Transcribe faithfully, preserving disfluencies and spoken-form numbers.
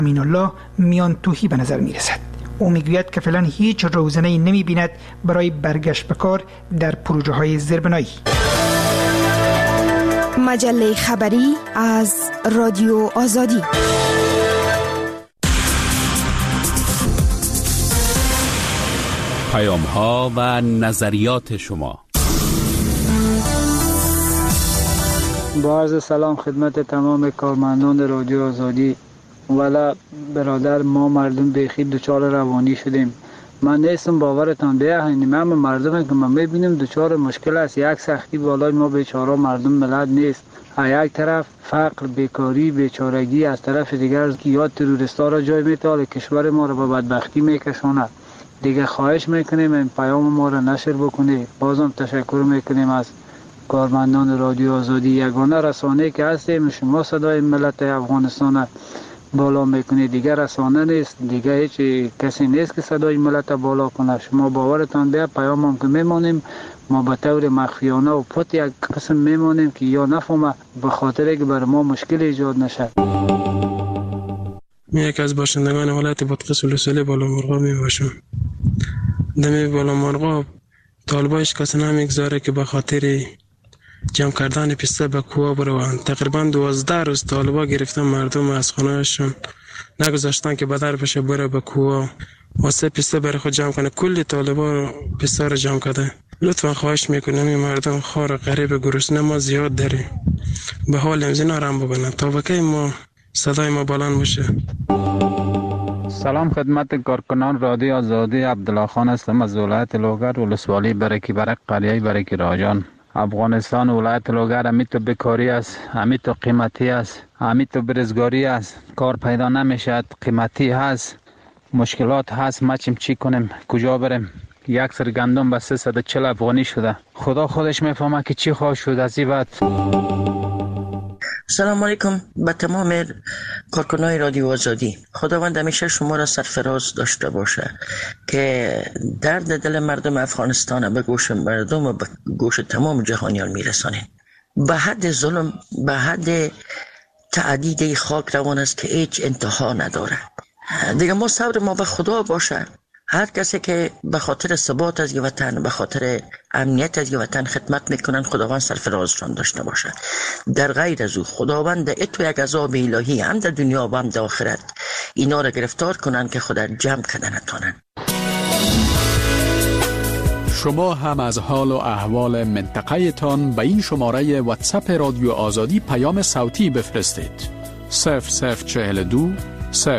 امین الله میان توهی به نظر می رسد. او میگوید که فعلا هیچ روزنه‌ای نمی بیند برای برگشت به کار در پروژه های زیربنایی. مجله خبری از رادیو آزادی. پیام ها و نظریات شما. با عرض سلام خدمت تمام کارمندان رادیو آزادی. ولی برادر، ما مردم بیخی دچار روانی شدیم. من نیستم باورتان بیاین، من مردم که من میبینیم دچار مشکل است. یک سختی بالای ما بیچاره مردم ملت نیست. یک طرف فقر، بیکاری، بیچارگی، از طرف دیگر یا تروریستا را جای میتاله، کشور ما را به بدبختی میکشاند. دیگه خواهش میکنیم این پیام ما را نشر بکنید. بازم تشکر میکنیم از کارمندان رادیو آزادی. یگانه رسانه‌ای که هستیم شما صدای ملت افغانستان بالا میکنه، دیگر رسانه نیست، دیگر هیچ کسی نیست که صدای ملت بالا کنه. شما باورتان بیاد پیام هم که میمانیم ما به طور مخفیانه و پت یک قسم میمانیم که یا نفهمه، به خاطر که بر ما مشکل ایجاد نشه. من یک از باشندگان ولایت بادغیس ولسوالی بالامرغاب میباشم. دمی بالامرغاب طالبایش کسی نمیگذاره که به خاطر جمع کردن پسته به کوه بروند. تقریبا دوازده روز طالبا گرفتن مردم از خانه‌شون، نگذاشتن که بدر بشه بره به کوه واسه پسته بره خود جمع کنه. کلی طالبا پسته رو جمع کرده. لطفا خواهش میکنم این مردم خار غریب گرسنه ما زیاد داره، به حال امزینا رم ببینن تا وکی ما صدای ما بلند باشه. سلام خدمت کارکنان رادیو آزادی. عبدالله خان هستم از ولایت لوگر ولسوالی برکی برک قریه برکی راجان. افغانستان ولایت لوگر همی تو بیکاری است، همی تو قیمتی است، همی تو برزگاری است، کار پیدا نمیشد، قیمتی هست، مشکلات هست. ما چیم چی کنیم، کجا بریم؟ یک سر گندم به سیصد و چهل افغانی شده. خدا خودش میفهمه که چی خواهد شد از این بعد. سلام علیکم به تمام کارکنان رادیو آزادی. خداوند همیشه شما را سرفراز داشته باشه که درد دل مردم افغانستان به گوش مردم و به گوش تمام جهانیان میرسانید. به حد ظلم، به حد تعدید خاک روان است که هیچ انتها نداره. دیگه ما صبر ما به خدا باشه. هر کسی که به خاطر ثبات از وطن، به خاطر امنیت از وطن خدمت میکنن، خداوند سرفرازشان داشته باشه. در غیر از او خداوند اتو یک عذاب الهی هم در دنیا و هم در آخرت اینا را گرفتار کنن که خدا جمع کنن نتونن. شما هم از حال و احوال منطقه تان به این شماره واتساپ رادیو آزادی پیام صوتی بفرستید. صفر صفر چهل و دو